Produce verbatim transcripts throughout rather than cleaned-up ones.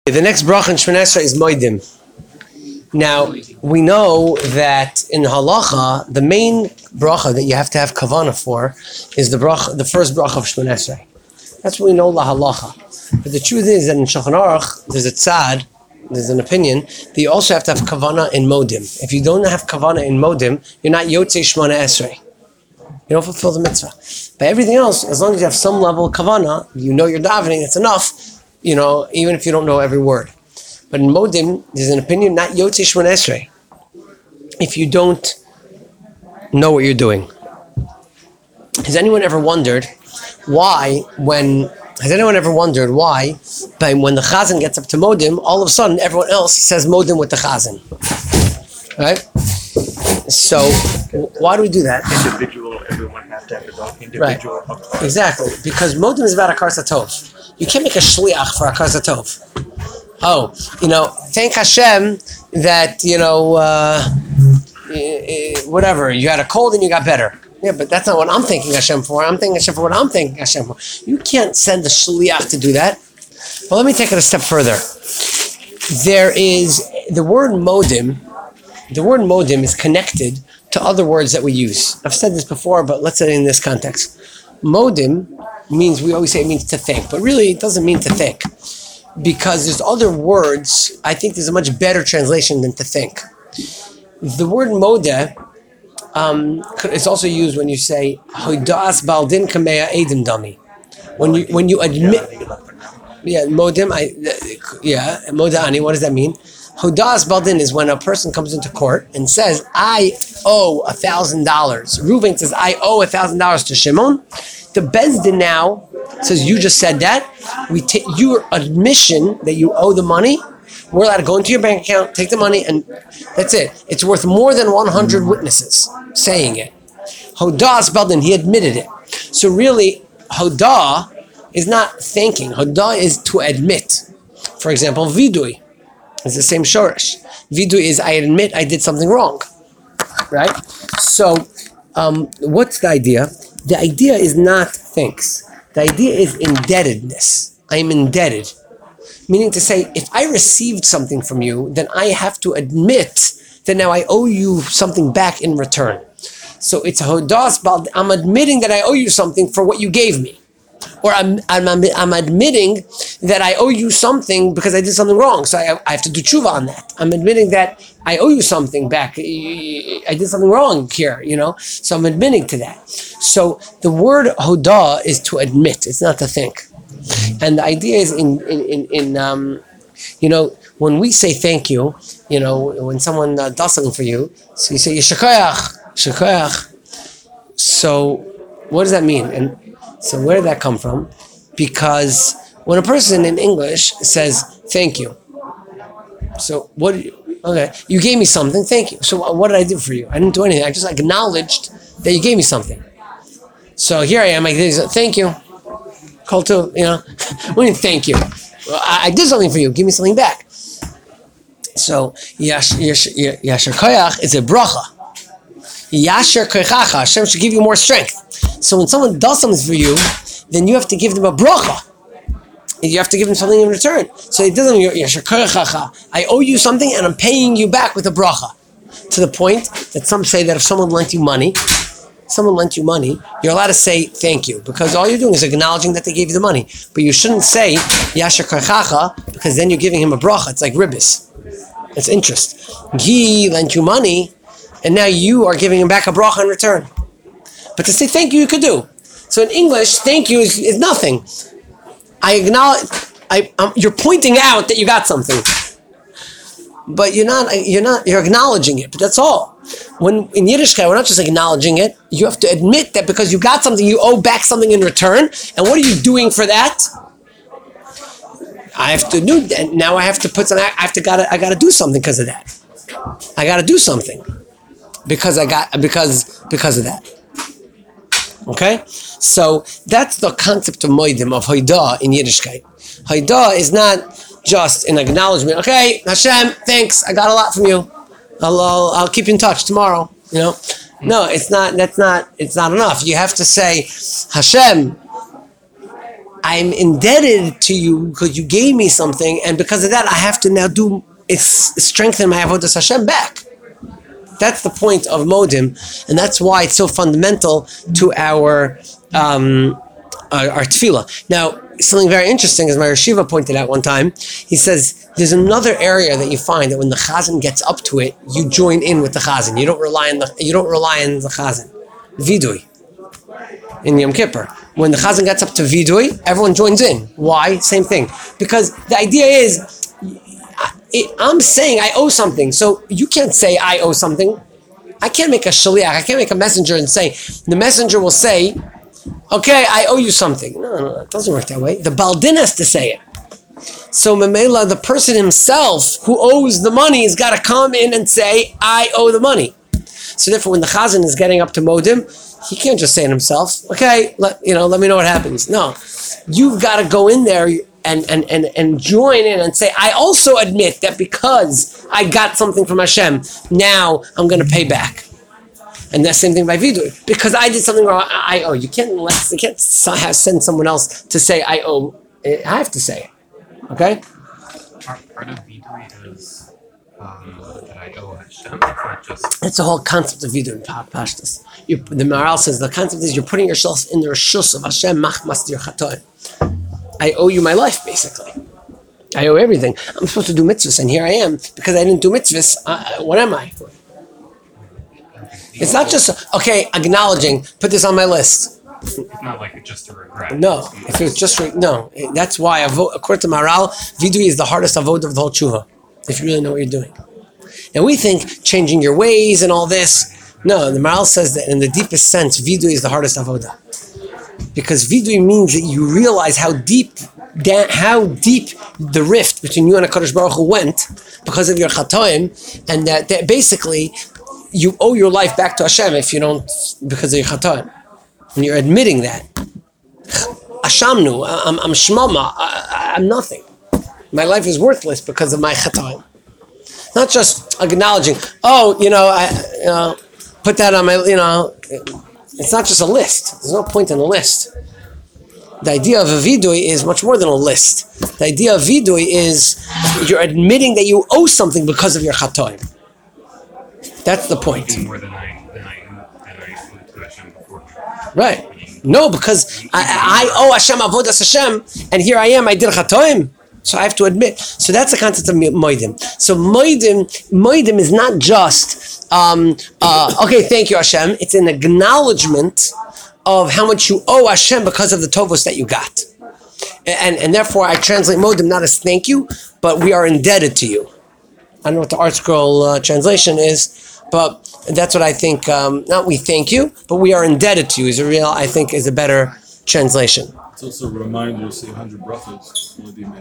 The next bracha in Shemona Esrei is Moedim. Now, we know that in halacha, the main bracha that you have to have kavanah for is the bracha, the first bracha of Shemona Esrei. That's what we know la halacha. But the truth is that in Shulchan Aruch, there's a tzad, there's an opinion, that you also have to have kavanah in Moedim. If you don't have kavanah in Moedim, you're not Yotzei Shemona Esrei. You don't fulfill the mitzvah. But everything else, as long as you have some level of kavanah, you know you're davening, it's enough. You know, even if you don't know every word. But in Moedim, there's an opinion, not Yotzei Shemona Esrei, if you don't know what you're doing. Has anyone ever wondered why, when, has anyone ever wondered why, by when the Chazan gets up to Moedim, all of a sudden everyone else says Moedim with the Chazan? Right? So, why do we do that? Individual, everyone has to have his own individual. Right. Exactly, because Moedim is about Hakaras HaTov. You can't make a shliach for Hakaras HaTov. Oh, you know, thank Hashem that, you know, uh, whatever, you had a cold and you got better. Yeah, but that's not what I'm thanking Hashem for. I'm thanking Hashem for what I'm thanking Hashem for. You can't send the shliach to do that. Well, let me take it a step further. There is, the word Moedim, the word Moedim is connected to other words that we use. I've said this before, but let's say it in this context. Moedim means, we always say it means to think, but really it doesn't mean to think. Because there's other words, I think there's a much better translation than to think. The word modeh um, is also used when you say, Hodas baldin kameya edim dami. When you when you admit, yeah, modim, I, yeah, modani, what does that mean? Hodas baldin is when a person comes into court and says, I owe a thousand dollars. Reuven says, I owe a thousand dollars to Shimon. The Beis Din now says, you just said that. We take your admission that you owe the money. We're allowed to go into your bank account, take the money, and that's it. It's worth more than one hundred witnesses saying it. Hodah Baldin, he admitted it. So really, Hodah is not thanking. Hodah is to admit. For example, Vidui is the same shorish. Vidui is, I admit I did something wrong. Right? So, um, what's the idea? The idea is not thanks. The idea is indebtedness. I am indebted. Meaning to say, if I received something from you, then I have to admit that now I owe you something back in return. So it's a hodas bald. I'm admitting that I owe you something for what you gave me. Or I'm, I'm, I'm admitting that I owe you something because I did something wrong. So I, I have to do tshuva on that. I'm admitting that I owe you something back. I did something wrong here, you know. So I'm admitting to that. So the word hodah is to admit. It's not to think. And the idea is in, in, in, in um, you know, when we say thank you, you know, when someone uh, does something for you, so you say, Yeshakayach, Yeshakayach. So what does that mean? And so where did that come from? Because when a person in English says, thank you. So what, okay, you gave me something, thank you. So what did I do for you? I didn't do anything. I just acknowledged that you gave me something. So here I am, I thank you. Call to, you know, what do you mean thank you? Well, I, I did something for you, give me something back. So, Yasher Koyach is a bracha. Yasher Koychacha, Hashem should give you more strength. So when someone does something for you, then you have to give them a bracha. You have to give them something in return. So it doesn't mean, Yasher Koychacha, I owe you something and I'm paying you back with a bracha. To the point that some say that if someone lent you money, someone lent you money, you're allowed to say thank you, because all you're doing is acknowledging that they gave you the money. But you shouldn't say Yasher Koychacha, because then you're giving him a bracha. It's like ribbis. It's interest. He lent you money, and now you are giving him back a bracha in return. But to say thank you, you could do. So in English, thank you is, is nothing. I acknowledge, I, um, you're pointing out that you got something. But you're not, you're not, you're acknowledging it, but that's all. When in Yiddishkeit, we're not just acknowledging it, you have to admit that because you got something, you owe back something in return. And what are you doing for that? I have to do that. Now I have to put some, I have to, gotta, I gotta do something because of that. I gotta do something. Because I got, because, because of that. Okay? So that's the concept of moedim, of hoidah in Yiddishkeit. Hoidah is not just an acknowledgement. Okay, Hashem, thanks. I got a lot from you. I'll, I'll, I'll keep you in touch tomorrow. You know, no, it's not. That's not. It's not enough. You have to say, Hashem, I'm indebted to you because you gave me something, and because of that, I have to now do it's strengthen my avodas Hashem back. That's the point of modim, and that's why it's so fundamental to our um, our, our tefillah. Now, something very interesting, as my Yeshiva pointed out one time, he says there's another area that you find that when the chazan gets up to it, you join in with the chazan. You don't rely on the you don't rely on the chazan. Vidui in Yom Kippur, when the chazan gets up to vidui, everyone joins in. Why? Same thing. Because the idea is, It, I'm saying I owe something, so you can't say I owe something. I can't make a shaliach, I can't make a messenger and say, the messenger will say, okay, I owe you something. No, no, it doesn't work that way. The Baldin has to say it. So Memela, the person himself who owes the money has got to come in and say, I owe the money. So therefore, when the chazan is getting up to modim, he can't just say it himself, okay, let, you know, let me know what happens. No, you've got to go in there and, and, and, and join in and say, I also admit that because I got something from Hashem, now I'm going to pay back. And that's the same thing by Vidur. Because I did something wrong, I owe. You can't, let, you can't send someone else to say, I owe. I have to say it. Okay? Part, part of Vidur is um, that I owe Hashem. It's not just... It's the whole concept of Vidur in Pashtus. You, the Maharal says the concept is you're putting yourself in the Rishus of Hashem, Machmas Dir Chatoim. I owe you my life, basically. I owe everything. I'm supposed to do mitzvahs, and here I am. Because I didn't do mitzvahs, uh, what am I? It's not just, okay, acknowledging, put this on my list. It's not like it's just a regret. No, if it's just, re- no. That's why, avo- according to Maharal, Vidui is the hardest avodah of the whole tshuva, if you really know what you're doing. And we think changing your ways and all this. No, the Maharal says that in the deepest sense, Vidui is the hardest avodah. Because vidui means that you realize how deep da- how deep the rift between you and HaKadosh Baruch Hu went because of your chatoim, and that, that basically you owe your life back to Hashem if you don't, because of your chatoim. And you're admitting that. Ashamnu, I'm, I'm shmama, I, I'm nothing. My life is worthless because of my chatoim. Not just acknowledging, oh, you know, I you know, put that on my, you know, it's not just a list. There's no point in a list. The idea of a vidui is much more than a list. The idea of vidui is you're admitting that you owe something because of your chatoim. That's the point. More than I than I than I owed to Hashem before. Right. No, because I, I owe Hashem avodas Hashem, and here I am, I did chatoim. So I have to admit. So that's the concept of moedim. So moedim, moedim is not just, um, uh, okay, thank you Hashem. It's an acknowledgement of how much you owe Hashem because of the tovos that you got. And, and therefore I translate moedim not as thank you, but we are indebted to you. I don't know what the Art Scroll uh, translation is, but that's what I think, um, not we thank you, but we are indebted to you is a real, I think, is a better translation. It's also a reminder to say one hundred brachos.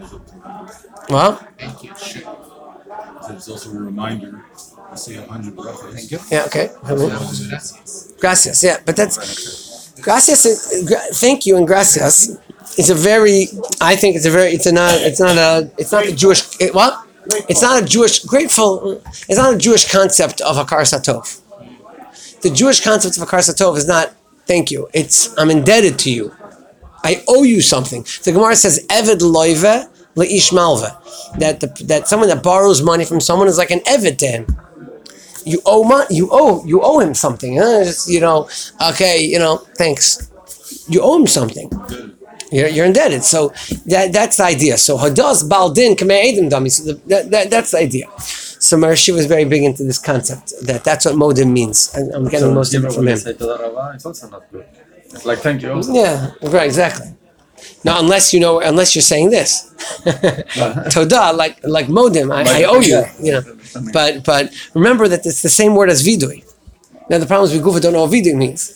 Well, Thank you. It's also a reminder to say one hundred brachos. Thank you. yeah, okay. Gracias. Gracias, yeah, but that's, gracias, is, gra- thank you and gracias is a very, I think it's a very, it's a not, it's not a, it's not a Jewish, it, what? It's not a Jewish, grateful, it's not a Jewish concept of Hakar Satov. The Jewish concept of Hakar Satov is not, thank you, it's, I'm indebted to you. I owe you something. The Gemara says, Eved loive leish malve. That the, that someone that borrows money from someone is like an Eved to him. You owe money, you owe, you owe him something. Huh? Just, you know, okay, you know, thanks. You owe him something. You're, you're indebted. So that that's the idea. So Hadas Baldin Kamei Edim Dami. So the, that, that, that's the idea. So Marashi was very big into this concept, that that's what modim means. And I'm getting so most of it from him. Say to the Rava, it's also not good. It's like thank you. Also. Yeah, right, exactly. Now, unless you know, unless you're saying this, Toda, like like modim, I, I owe you, you know. But but remember that it's the same word as vidui. Now the problem is we Gufa don't know what vidui means.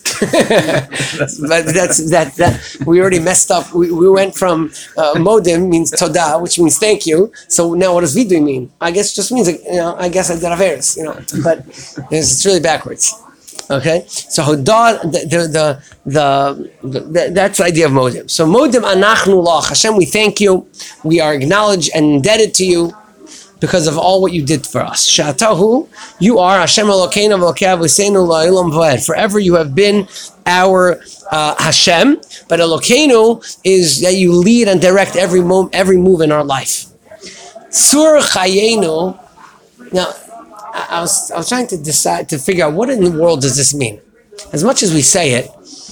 But that's that that we already messed up. We, we went from uh, modim means toda, which means thank you. So now what does vidui mean? I guess it just means, you know, I guess I did averis, you know. But it's, it's really backwards. Okay, so Hodar, the the the, the, the that's the idea of modim. So modim anachnu lach Hashem, we thank you, we are acknowledged and indebted to you, because of all what you did for us. Sha'atahu, you are Hashem Elokeinu v'Elokei Aviseinu la'olam v'ed. Forever you have been our uh, Hashem, but Elokeinu is that you lead and direct every move, every move in our life. Tzur Chayenu. Now, I, I was I was trying to decide to figure out what in the world does this mean. As much as we say it,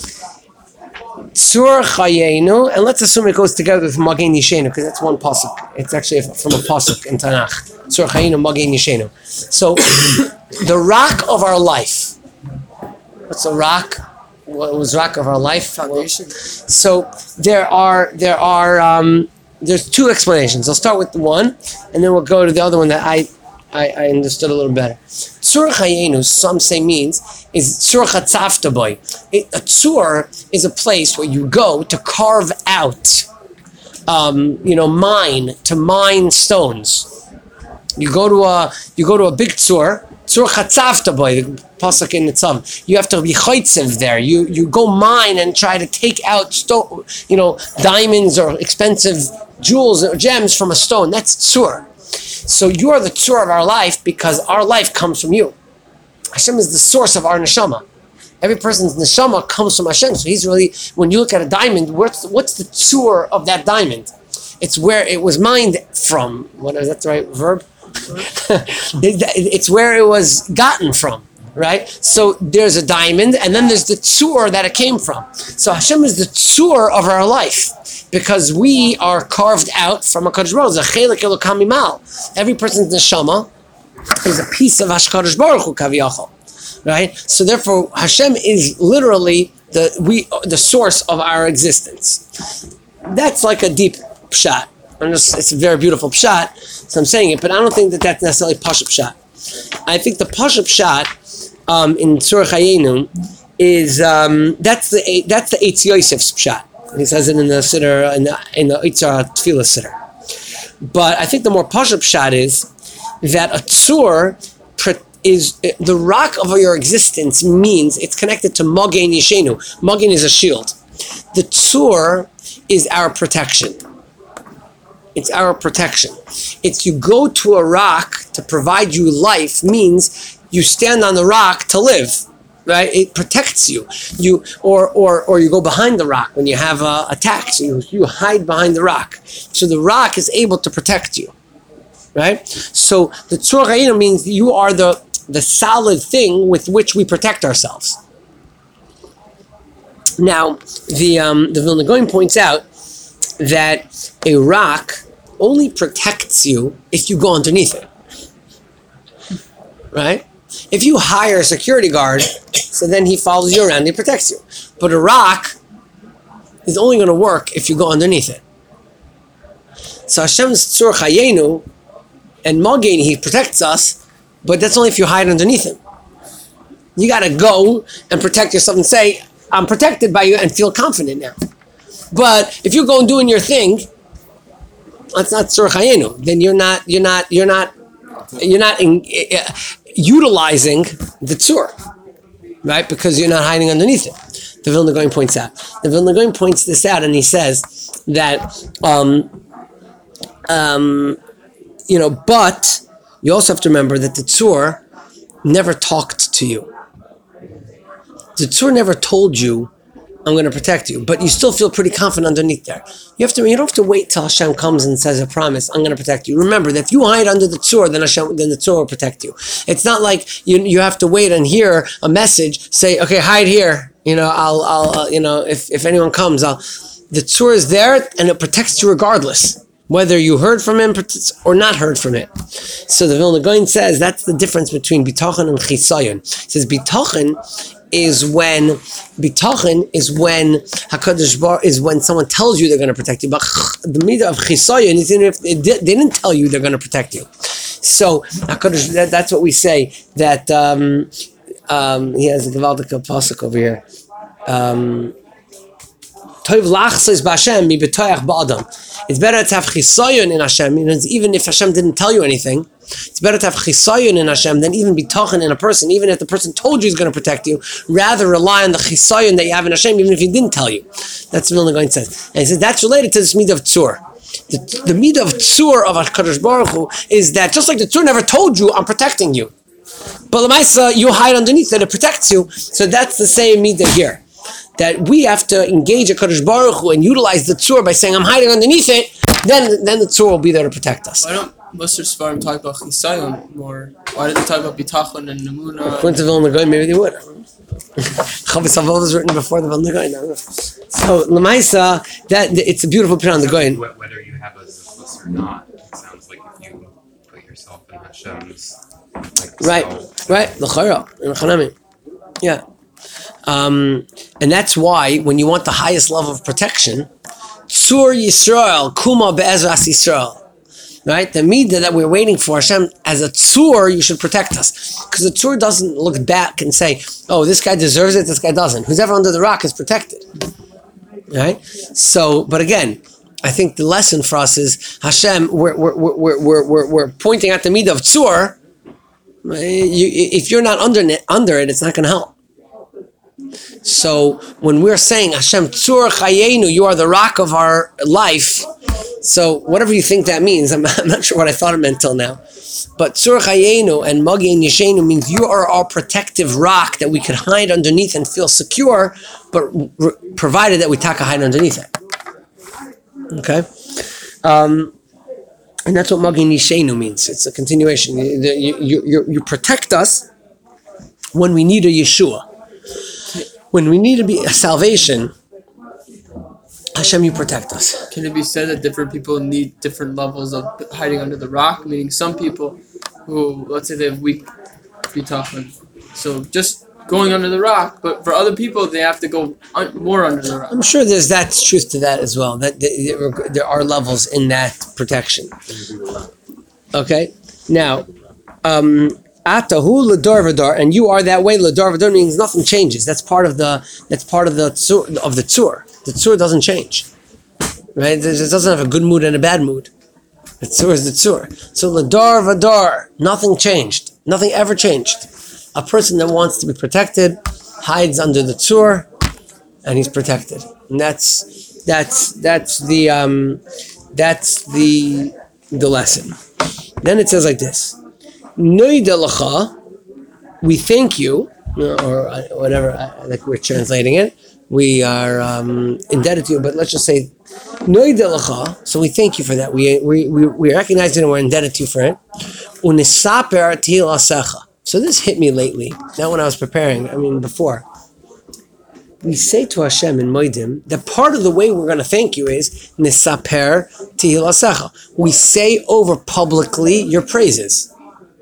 Tzur Chayenu, and let's assume it goes together with Magen Yishenu, because that's one pasuk. It's actually from a pasuk in Tanakh. Tzur Chayenu, Magen Yishenu. So, the rock of our life. What's the rock? What was rock of our life? Foundation. So there are there are um, there's two explanations. I'll start with the one, and then we'll go to the other one that I I, I understood a little better. Tzur Chayenu, some say means is tzur chatzafta boy. A tzur is a place where you go to carve out, um, you know, mine to mine stones. You go to a you go to a big tzur. Tzur chatzavta boy, the pasuk in Nitzav. You have to be chaytzev there. You you go mine and try to take out sto- you know, diamonds or expensive jewels or gems from a stone. That's tzur. So you are the tzur of our life because our life comes from you. Hashem is the source of our neshama. Every person's neshama comes from Hashem. So he's really, when you look at a diamond, what's what's the tzur of that diamond? It's where it was mined from. What is that the right verb? It's where it was gotten from, right? So there's a diamond, and then there's the tzur that it came from. So Hashem is the tzur of our life because we are carved out from a Kadosh Baruch Hu. Every person's neshama is a piece of Hashkadosh Baruch Hu kaviyachol, right? So therefore, Hashem is literally the we the source of our existence. That's like a deep pshat. I'm just, it's a very beautiful pshat, so I'm saying it, but I don't think that that's necessarily pashup pshat. I think the pashup pshat um, in Tzur Chayenu is um, that's the that's the Eitz Yosef's pshat. He says it in the Siddur, in the in the Eitzah Tefillah Siddur. But I think the more pashup pshat is that a tzur is the rock of your existence, means it's connected to Magen Yishenu. Magen is a shield. The tzur is our protection. It's our protection. It's you go to a rock to provide you life, means you stand on the rock to live, right? It protects you. You or or or you go behind the rock when you have a attack. So you, you hide behind the rock. So the rock is able to protect you, right? So the Tzur Chayenu means you are the the solid thing with which we protect ourselves. Now the um, the Vilna Gaon points out that a rock only protects you if you go underneath it, right? If you hire a security guard, so then he follows you around and he protects you. But a rock is only going to work if you go underneath it. So Hashem's Tzur Chayenu and Magen, he protects us, but that's only if you hide underneath him. You got to go and protect yourself and say, I'm protected by you, and feel confident now. But if you're going doing your thing, that's not Tzur Chayenu. Then you're not, you're not, you're not, you're not in, uh, utilizing the Tzur, right? Because you're not hiding underneath it. The Vilna Gaon points out. The Vilna Gaon points this out, and he says that, um, um, you know, but you also have to remember that the Tzur never talked to you. The Tzur never told you, I'm going to protect you, but you still feel pretty confident underneath there. You have to. You don't have to wait till Hashem comes and says a promise. I'm going to protect you. Remember that if you hide under the tzur, then Hashem, then the tzur will protect you. It's not like you you have to wait and hear a message say, okay, hide here. You know, I'll I'll uh, you know if if anyone comes, I'll. The tzur is there and it protects you regardless, whether you heard from him or not heard from it. So the Vilna Gaon says that's the difference between bitachon and chisayon. It says bitachon is when bitachon is when Hakadosh Baruch is when someone tells you they're going to protect you. But the midah of chisayon is if they didn't tell you they're going to protect you. So Hakadosh, that, that's what we say. That um, um, he has a gewaldige pasuk over here. Um, It's better to have chisayon in Hashem, even if Hashem didn't tell you anything. It's better to have chisayon in Hashem than even bitachon in a person, even if the person told you he's going to protect you. Rather rely on the chisayon that you have in Hashem, even if he didn't tell you. That's what Vilna Gaon says. And he says that's related to this midah of tzur. The, the midah of tzur of HaKadosh Baruch Hu is that just like the tzur never told you, I'm protecting you. But Lamaisa, you hide underneath it, it protects you. So that's the same midah here. That we have to engage HaKadosh Baruch Hu and utilize the tzur by saying, I'm hiding underneath it, then, then the tzur will be there to protect us. Why don't most of the Sfarim talk about Chisayon more? Why did they talk about Bitachon and Namuna? According to Vilna Gaon, maybe they would. Chavis Avot was written before the Vilna Gaon. So Lamaisa, that it's a beautiful put on the Gaon. Wh- Whether you have a zechus or not, it sounds like if you put yourself in Hashem's like Right, self, right. L'chayra, l'chanami. Yeah. Um, and that's why when you want the highest level of protection, Tzur Yisrael, Kuma Be'ezras Yisrael. Right? The midah that we're waiting for, Hashem, as a tzur, you should protect us. Because the tzur doesn't look back and say, oh, this guy deserves it, this guy doesn't. Who's ever under the rock is protected. Right? So, but again, I think the lesson for us is, Hashem, we're, we're, we're, we're, we're, we're pointing at the midah of tzur. You, if you're not under it, under it, it's not going to help. So, when we're saying, Hashem, tzur chayenu, you are the rock of our life, so whatever you think that means, I'm, I'm not sure what I thought it meant till now. But Tzur Chayenu and Magin Yeshenu means you are our protective rock that we can hide underneath and feel secure, but r- provided that we taka hide underneath it. Okay? Um, and that's what Magin Yeshenu means. It's a continuation. You, you, you, you protect us when we need a Yeshua. When we need to be a salvation, Hashem, you protect us. Can it be said that different people need different levels of hiding under the rock? Meaning some people who, let's say they have weak bitachon, so just going under the rock, but for other people they have to go un- more under the rock. I'm sure there's that truth to that as well. That there, there are levels in that protection. Okay, now, um, Atahu ladar v'dar, and you are that way. Ladar v'dar means nothing changes. That's part of the. That's part of the tzur, of the tzur. The tzur doesn't change, right? It doesn't have a good mood and a bad mood. The tzur is the tzur. So ladar v'dar, nothing changed. Nothing ever changed. A person that wants to be protected hides under the tzur, and he's protected. And that's that's that's the um, that's the the lesson. Then it says like this: Noida lacha, we thank you, or whatever, like we're translating it. We are um, indebted to you, but let's just say Noida lacha. So we thank you for that. We we we, we recognize it and we're indebted to you for it. Unisaper til asecha. So this hit me lately. Not when I was preparing. I mean before. We say to Hashem in Moedim that part of the way we're going to thank you is Nisaper Tehil Asecha. We say over publicly your praises.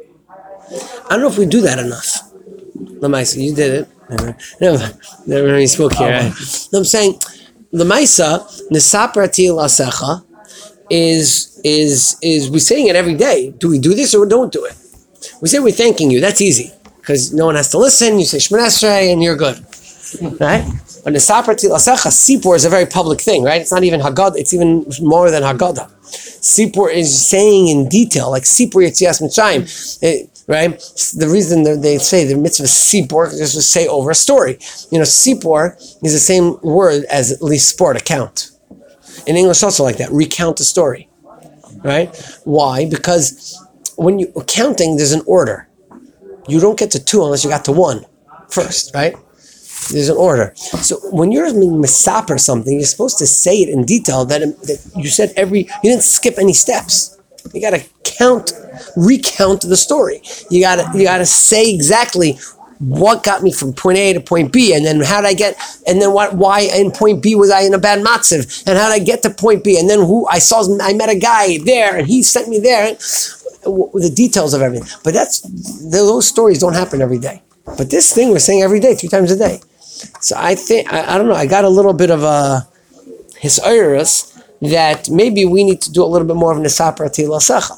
I don't know if we do that enough. Lamaisa, you did it. Never, never really spoke here. Right? No, I'm saying Lamaisa Nisaper Tehil Asecha is is is we saying it every day. Do we do this or we don't do it? We say we're thanking you. That's easy because no one has to listen. You say Shemona Esrei and you're good. Right? But Nisaper Tehil Asecha, Sipur is a very public thing, right? It's not even Haggadah, it's even more than Haggadah. Sipur is saying in detail, like Sipur Yetzias Mitzrayim, right? The reason that they say the mitzvah Sipur is to say over a story. You know, Sipur is the same word as lispor, to count. In English also like that, recount a story, right? Why? Because when you're counting, there's an order. You don't get to two unless you got to one first, right? There's an order. So when you're misaper something, you're supposed to say it in detail that, that you said every, you didn't skip any steps. You got to count, recount the story. You got to you got to say exactly what got me from point A to point B, and then how did I get, and then what? Why in point B was I in a bad matziv, and how did I get to point B, and then who I saw, I met a guy there, and he sent me there. The details of everything. But that's those stories don't happen every day. But this thing we're saying every day, three times a day. So I think, I, I don't know, I got a little bit of a hisayrus that maybe we need to do a little bit more of Nisaper Tehil Asecha.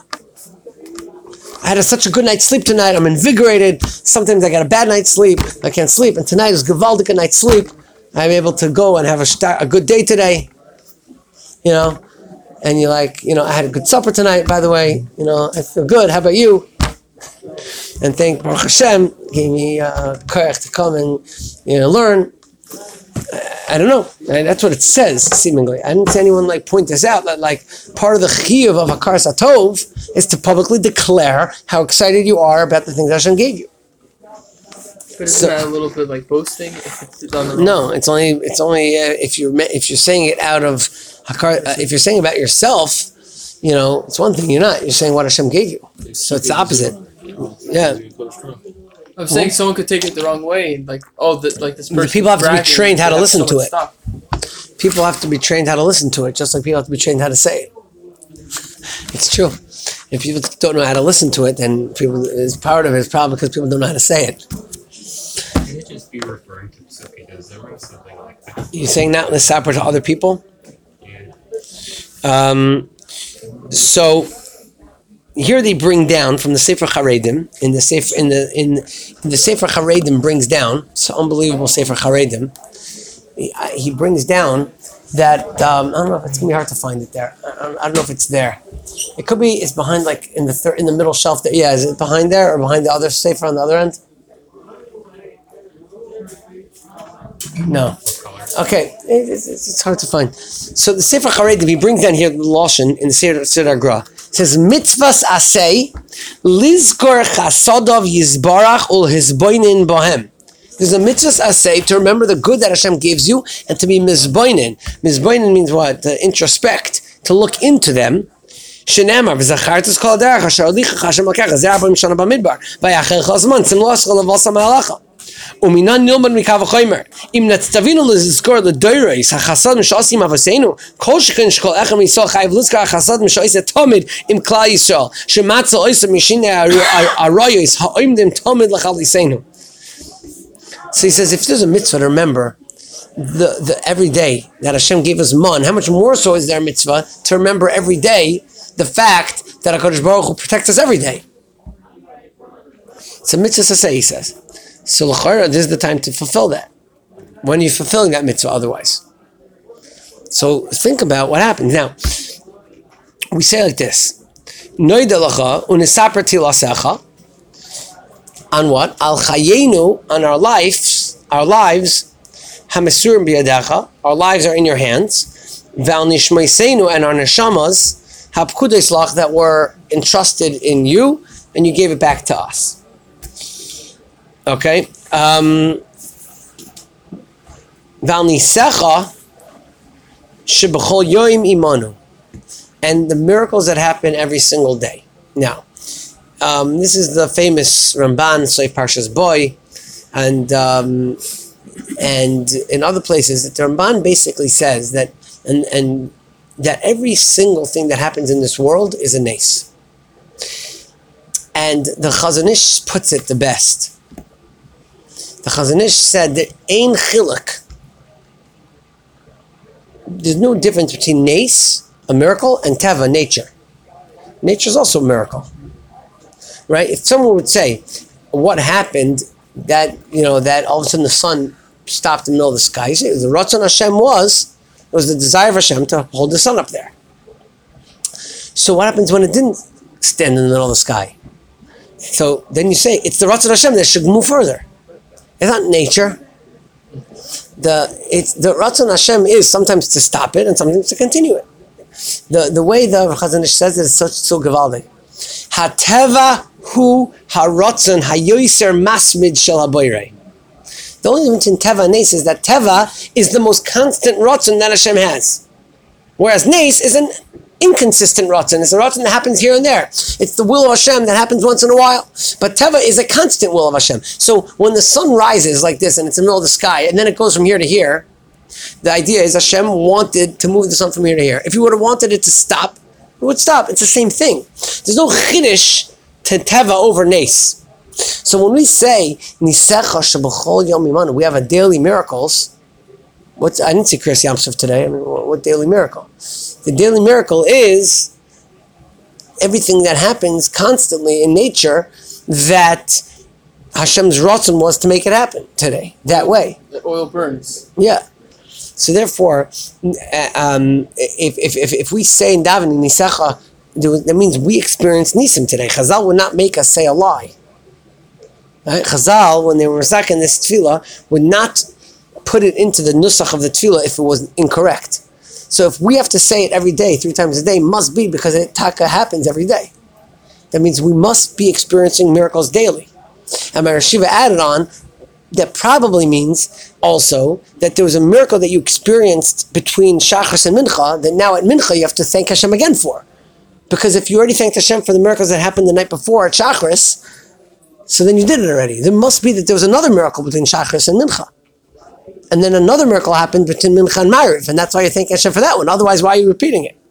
I had a, such a good night's sleep tonight, I'm invigorated. Sometimes I got a bad night's sleep, I can't sleep, and tonight is Gavaldik a night's sleep. I'm able to go and have a, start, a good day today, you know, and you're like, you know, I had a good supper tonight, by the way, you know, I feel good, how about you? And thank Baruch Hashem, gave me uh, courage to come and, you know, learn. I don't know. Right? That's what it says, seemingly. I didn't see anyone like point this out, that like part of the chiyuv of Hakaras HaTov is to publicly declare how excited you are about the things Hashem gave you. But isn't So- that a little bit like boasting if it's done the wrong No, it's only it's only uh, if you're me- if you're saying it out of Hakar, uh, if you're saying about yourself, you know, it's one thing. You're not. You're saying what Hashem gave you. So it's the opposite. Yeah. I'm saying someone could take it the wrong way, and like, oh, the, like this person. people have to be bragging, trained how they to have listen so to much it. stuff. People have to be trained how to listen to it, just like people have to be trained how to say it. It's true. If people don't know how to listen to it, then people is part of it is probably because people don't know how to say it. Can it just be referring to Psuki Dezimra, something like that? You're saying that in the sapper to other people. Yeah. Um, so here they bring down from the Sefer Charedim in the Sefer in the in, in the Sefer Charedim brings down. It's an unbelievable Sefer Charedim. He, he brings down that um, I don't know if it's gonna be hard to find it there. I, I don't know if it's there. It could be. It's behind, like in the third, in the middle shelf there. Yeah, is it behind there or behind the other Sefer on the other end? No. Okay, it, it's, it's hard to find. So the Sefer Charedim, he brings down here the Lashon in the Seder Seder Gra. It says mitzvahs asay lizkor chasadov yizbarach ul hisboinin bohem. There's a mitzvahs asay to remember the good that Hashem gives you and to be mizboinin. Mizboinin means what? To introspect, to look into them. Shenamar v'zachartus kol derech asher alicha Hashem lakecha zeh arba'im shana b'midbar v'yachelcha zman sim lo ascha levasa me'alacha. Uminan nilman mikav chomer. Im netztavinu lezkor ledoiros hachasad mishasim avosenu. Kol sheken shkol echem yisrael chayiv lizkor hachasad mishayis tamid im klal Yisrael. Shematza oisa mishine arayos ha'oimdim tamid lachalisenu. So he says, if there's a mitzvah to remember the, the every day that Hashem gave us man, how much more so is there a mitzvah to remember every day the fact that HaKadosh Baruch Hu protects us every day? It's a mitzvah to say, he says. So l'chara, this is the time to fulfill that. When are you fulfilling that mitzvah otherwise? So think about what happens. Now, we say like this. Noida lacha unisaper tilasecha. On what? Al chayenu, on our lives, our lives, hamasurim biyadecha, our lives are in your hands. Val nishmaisenu, and our neshamas, hapkudes lach, that were entrusted in you, and you gave it back to us. Okay. Um, Val nisecha shebechol yoim imanu, and the miracles that happen every single day. Now, um, this is the famous Ramban, Soif Parshas Boy, and um, and in other places, that the Ramban basically says that and and that every single thing that happens in this world is a nes. And the Chazon Ish puts it the best. The Chazon Ish said that ein chiluk. There's no difference between nes, a miracle, and teva, nature. Nature is also a miracle, right? If someone would say, "What happened?" That you know that all of a sudden the sun stopped in the middle of the sky. You say, the Ratzon Hashem was it was the desire of Hashem to hold the sun up there. So what happens when it didn't stand in the middle of the sky? So then you say it's the Ratzon Hashem that should move further. It's not nature. The it's the Ratzon Hashem is sometimes to stop it and sometimes to continue it. The the way the Chazon Ish says it is so so gevaldik. Hateva hu haratzon hayoser masmid shel haboirei. The only difference in teva and nes is that teva is the most constant ratzon that Hashem has, whereas nes is an inconsistent ratzon. It's a ratzon that happens here and there. It's the will of Hashem that happens once in a while. But teva is a constant will of Hashem. So when the sun rises like this and it's in the middle of the sky and then it goes from here to here, the idea is Hashem wanted to move the sun from here to here. If you would have wanted it to stop, it would stop. It's the same thing. There's no chiddush to teva over nes. So when we say nisecha shebechol yom imanu, we have a daily miracles. What's I didn't see Kriyas Yam Suf today. I mean, what, what daily miracle? The daily miracle is everything that happens constantly in nature that Hashem's ratzon was to make it happen today that way. The oil burns. Yeah. So therefore, um, if, if if if we say in davening nisecha, that means we experience nisim today. Chazal would not make us say a lie. Right? Chazal, when they were masakin this tefillah, would not put it into the nusach of the tefillah if it was incorrect. So if we have to say it every day, three times a day, must be because it taka happens every day. That means we must be experiencing miracles daily. And my Rashiva added on, that probably means also that there was a miracle that you experienced between Shachris and Mincha that now at Mincha you have to thank Hashem again for. Because if you already thanked Hashem for the miracles that happened the night before at Shachris, so then you did it already. There must be that there was another miracle between Shachris and Mincha. And then another miracle happened between Mincha and Ma'ariv, and that's why you thank Hashem for that one. Otherwise, why are you repeating it?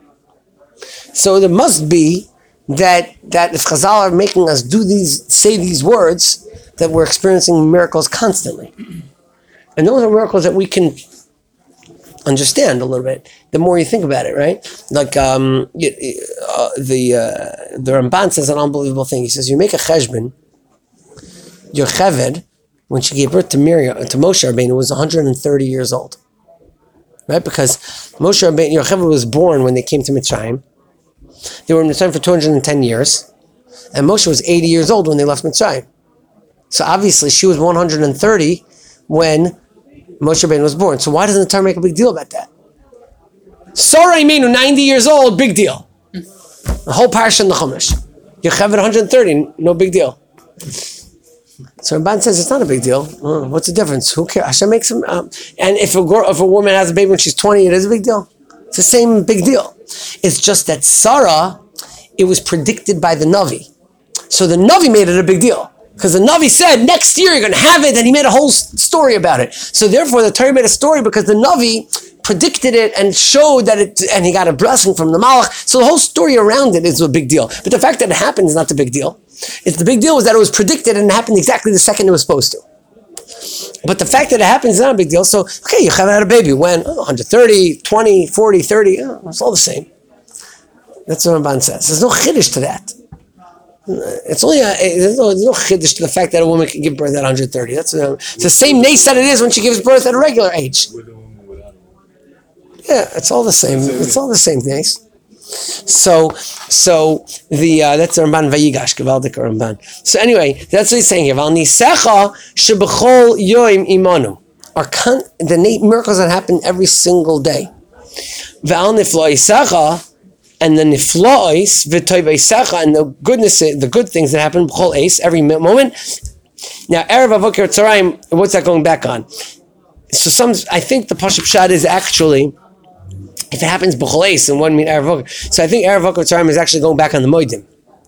So there must be that that if Chazal are making us do these, say these words, that we're experiencing miracles constantly. And those are miracles that we can understand a little bit, the more you think about it, right? Like um, uh, the uh, the Ramban says an unbelievable thing. He says, you make a cheshbon, your cheved, when she gave birth to Miriam, to Moshe Rabbeinu, was one hundred thirty years old. Right? Because Moshe Rabbeinu, Yocheved was born when they came to Mitzrayim. They were in Mitzrayim for two hundred ten years. And Moshe was eighty years old when they left Mitzrayim. So obviously she was one hundred thirty when Moshe Rabbeinu was born. So why doesn't the Torah make a big deal about that? Sarah Imenu, ninety years old, big deal. The whole parsha in the Chumash. Yocheved one hundred thirty, no big deal. So Ramban says it's not a big deal. Oh, what's the difference? Who cares? Hashem makes him. Um, and if a girl, if a woman has a baby when she's twenty, it is a big deal. It's the same big deal. It's just that Sarah, it was predicted by the Navi. So the Navi made it a big deal. Because the Navi said, next year you're going to have it, and he made a whole story about it. So therefore the Torah made a story because the Navi predicted it and showed that it, and he got a blessing from the Malach. So the whole story around it is a big deal. But the fact that it happened is not the big deal. It's the big deal was that it was predicted and it happened exactly the second it was supposed to. But the fact that it happens is not a big deal. So, okay, you have had a baby. When? Oh, one hundred thirty, twenty, forty, thirty. Oh, it's all the same. That's what Ramban says. There's no chiddush to that. It's only a, there's no, there's no chiddush to the fact that a woman can give birth at one hundred thirty. That's a, it's the same nace that it is when she gives birth at a regular age. Yeah, it's all the same. It's all the same nace. So, so the uh, that's the Ramban Vayigash Gevaldik Ramban. So anyway, that's what he's saying here. Val nisecha shebechol yoim imanu. Our con- the miracles that happen every single day. Val nifloisecha and the niflois v'toiveisecha and the goodness, the good things that happen bechol eis every moment. Now erev avoker tzarayim. What's that going back on? So some, I think the Pashup Shad is actually, if it happens b'choleis and one mean Erev Vokar. So I think Erev Vokar Tzarayim is actually going back on the Moedim.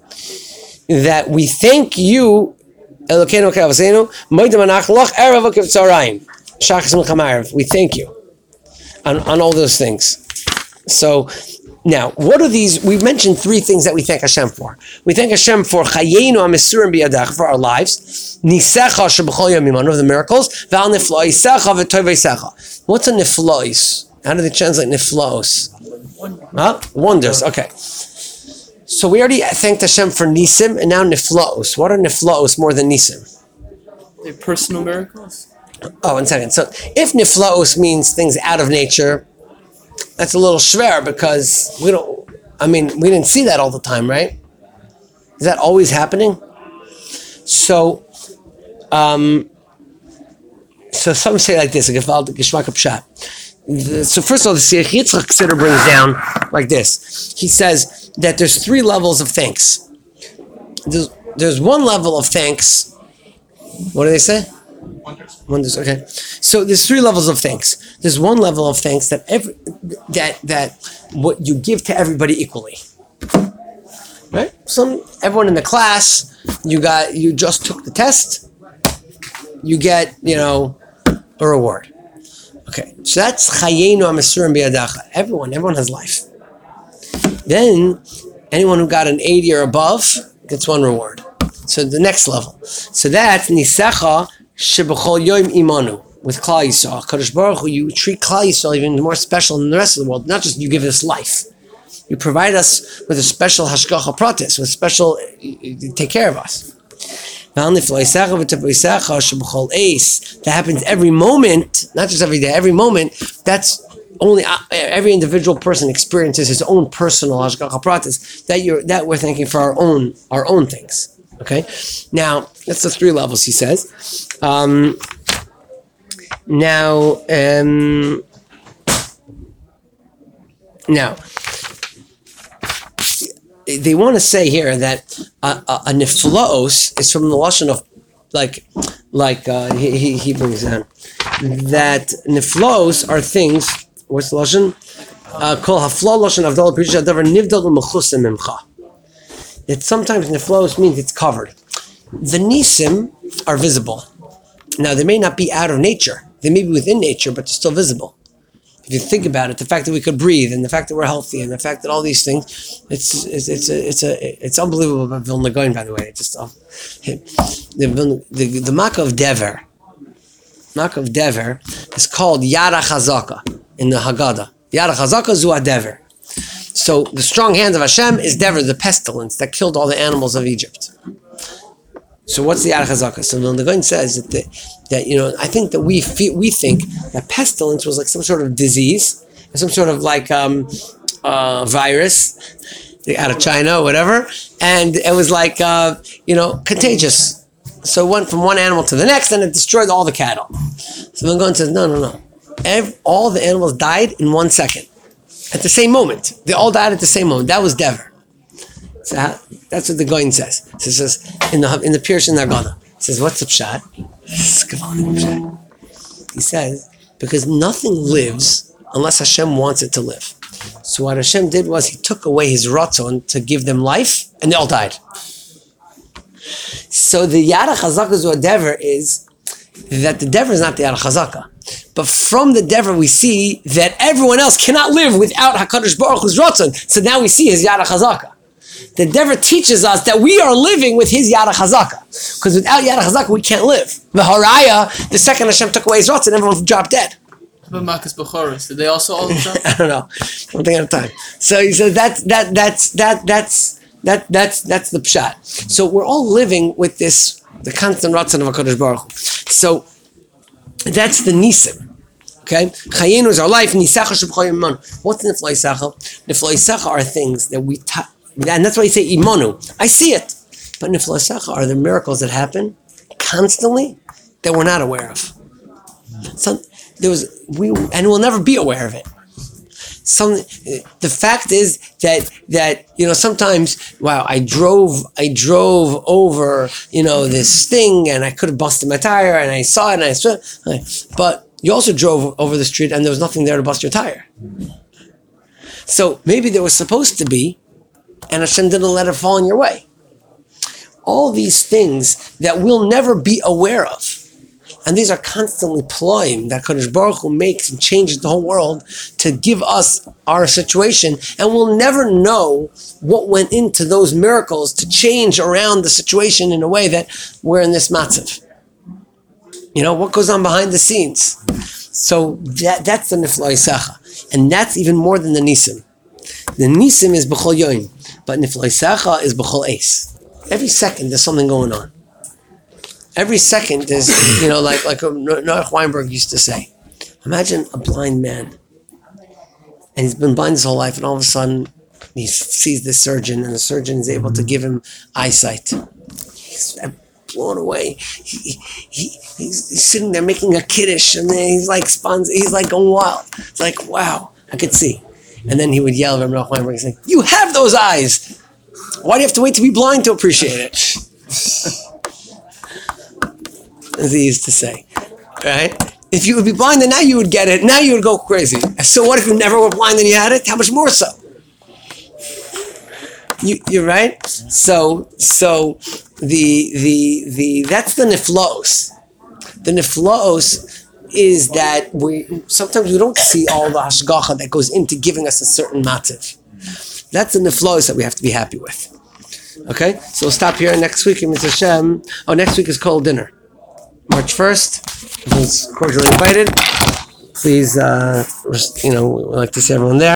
That we thank you, Elokeinu Kavasenu, Moedim Anach Loch Erev Vokar Tzarayim, Shachas Mincha Ma'ariv. We thank you on, on all those things. So now, what are these? We've mentioned three things that we thank Hashem for. We thank Hashem for Chayenu HaMesurim B'Yadach, for our lives, Nisecha Sheb'chol Yom Imanu, of the miracles, V'al Nifloisecha V'Toiveisecha. What's a Niflois? How do they translate niflaos? Huh? Wonders. Okay. So we already thanked Hashem for nisim, and now niflaos. What are niflaos more than nisim? They're personal miracles. Oh, one second. So if niflaos means things out of nature, that's a little schwer because we don't. I mean, we didn't see that all the time, right? Is that always happening? So, um, so some say like this: Gevaldik Geshmak Pshat. So first of all, the Seich Yitzchak Siddur brings down like this. He says that there's three levels of thanks. There's, there's one level of thanks. What do they say? Wonders. Wonders. Okay. So there's three levels of thanks. There's one level of thanks that every that that what you give to everybody equally. Right? Some everyone in the class, you got you just took the test. You get you know a reward. Okay, so that's Chayenu HaMesurim B'Yadacha. Everyone, everyone has life. Then, anyone who got an eighty or above gets one reward. So the next level. So that's Nisecha Shebechol Yoim Imanu, with Klal Yisrael. Kadosh Baruch Hu, you treat Klal Yisrael even more special than the rest of the world. Not just you give us life. You provide us with a special Hashgacha Pratis, with special, you take care of us. That happens every moment, not just every day, every moment. That's only uh, every individual person experiences his own personal hashgacha pratis. That you're that we're thanking for our own our own things. Okay, now that's the three levels. He says. Um, Now, um, now, they want to say here that a, a, a niflaos is from the lashon of, like, like uh, he, he he brings down that niflaos are things. What's the lashon? Kol hafla lashon avdal p'risha davar nivdal u'mechusa mimcha. That sometimes niflaos means it's covered. The nisim are visible. Now they may not be out of nature. They may be within nature, but they're still visible. If you think about it, the fact that we could breathe, and the fact that we're healthy, and the fact that all these things, it's it's it's a, it's a it's unbelievable about Vilna Gaon, by the way. It's just uh, the the the Makkah of Dever, Makkah of Dever is called Yara Chazaka in the Haggadah. Yara Chazaka zu Dever. So the strong hand of Hashem is Dever, the pestilence that killed all the animals of Egypt. So what's the Yara Chazaka? So Vilna Gaon says that, the, that you know, I think that we feel, we think that pestilence was like some sort of disease, some sort of like um, uh, virus out of China or whatever, and it was like uh, you know contagious. So it went from one animal to the next, and it destroyed all the cattle. So Vilna Gaon says, no, no, no. Every, all the animals died in one second, at the same moment. They all died at the same moment. That was Dever. So how, that's what the Goin says. So it says in the in the Pirush in the Haggadah. It says, what's the pshat? He says, because nothing lives unless Hashem wants it to live. So what Hashem did was He took away His ratzon to give them life, and they all died. So the Yara Chazaka Zu Dever is that the Dever is not the Yara Chazaka. But from the Dever we see that everyone else cannot live without HaKadosh Baruch Hu's ratzon. So now we see His Yara Chazaka. The Dever teaches us that we are living with His Yara Chazaka. Because without Yara Chazaka, we can't live. The Haraya, the second Hashem took away His Ratzon, everyone dropped dead. But Makas Bechoros, did they also all die? I don't know. One thing at a time. So he says that's that that's that that's that that's that's the pshat. So we're all living with this, the constant Ratzon of HaKadosh Baruch Hu. So that's the Nisim. Okay? Chayenu is our life. Nisacha sheb'choyim imanu. What's Nifloi Sacha? Nifloi Sacha are things that we ta- and that's why you say imanu. I see it. But Nifloi Sacha are the miracles that happen constantly that we're not aware of. Some, there was we and we'll never be aware of it. Some the fact is that that you know sometimes wow I drove I drove over you know this thing and I could have busted my tire and I saw it and I saw it, but you also drove over the street and there was nothing there to bust your tire. So maybe there was supposed to be, and Hashem didn't let it fall in your way. All these things that we'll never be aware of. And these are constantly ployim that Kadosh Baruch Hu makes and changes the whole world to give us our situation. And we'll never know what went into those miracles to change around the situation in a way that we're in this matzav. You know, what goes on behind the scenes. So that, that's the Nifloi Sacha. And that's even more than the Nisim. The Nisim is B'chol Yoim, but Nifloi Sacha is B'chol Eis. Every second there's something going on. Every second there's, you know, like like Noach Weinberg used to say, imagine a blind man, and he's been blind his whole life, and all of a sudden he sees the surgeon, and the surgeon is able to give him eyesight. He's blown away. He, he he's, he's sitting there making a kiddush, and then he's like spons- he's like going wild. It's like, wow, I could see. And then he would yell at Noach Weinberg and say, "You have those eyes. Why do you have to wait to be blind to appreciate it?" As he used to say, right? If you would be blind, then now you would get it. Now you would go crazy. So what if you never were blind and you had it? How much more so? You, you're right. So, so the the the that's the niflos. The niflos is that we sometimes we don't see all the hashgacha that goes into giving us a certain matziv. That's the niflos that we have to be happy with. Okay, so we'll stop here. Next week, Mister Hashem. Oh, next week is cold dinner. March first, everyone's cordially invited. Please, uh, you know, we'd like to see everyone there.